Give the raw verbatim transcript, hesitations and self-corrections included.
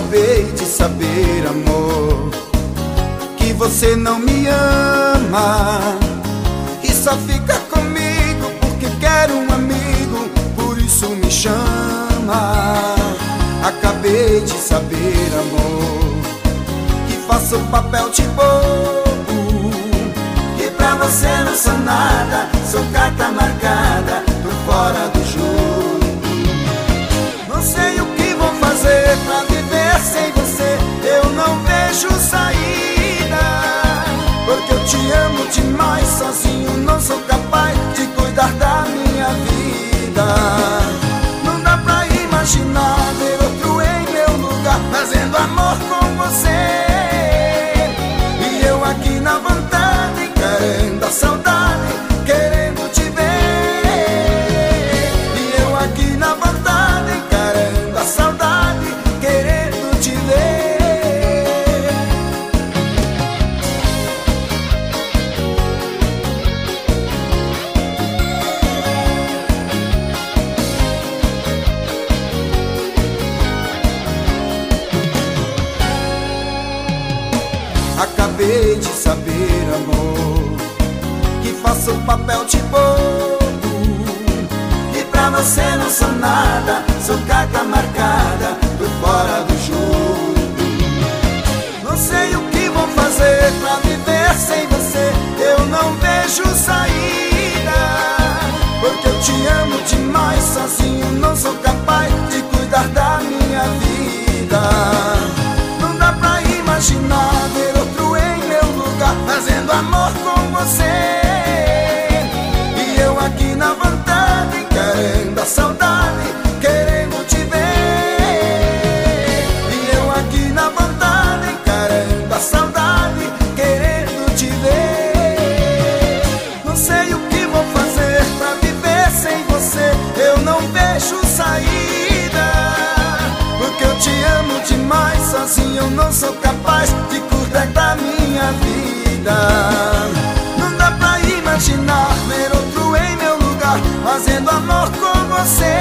Acabei de saber, amor, que você não me ama e só fica comigo porque quer um amigo, por isso me chama. Acabei de saber, amor, que faço papel de bobo, que pra você não sou nada, sou carta marcada, tô fora do jogo. Não sei o que vou fazer pra viver sem você, eu não vejo saída, porque eu te amo demais, sozinho não sou capaz de cuidar da minha vida. Não dá pra imaginar ver outro em meu lugar, fazendo amor com você, e eu aqui na vontade, querendo a saudade, querendo te ver, e eu aqui na vontade, querendo a saudade, querendo te ver. Acabei de saber, amor, que faço papel de bobo, e pra você não sou nada, sou carta marcada, tô fora do jogo. Não sei o que vou fazer pra viver sem você, eu não vejo saída, porque eu te amo demais, sozinho não sou capaz de cuidar da minha vida. Não dá pra imaginar ver outro em meu lugar, fazendo amor com você, e eu aqui na vontade, querendo a saudade, querendo te ver, e eu aqui na vontade, querendo a saudade, querendo te ver. Não sei o que vou fazer pra viver sem você, eu não vejo saída, porque eu te amo demais, sozinho eu não sou capaz de cuidar da minha vida. Não dá pra imaginar ver outro em meu lugar, fazendo amor com você,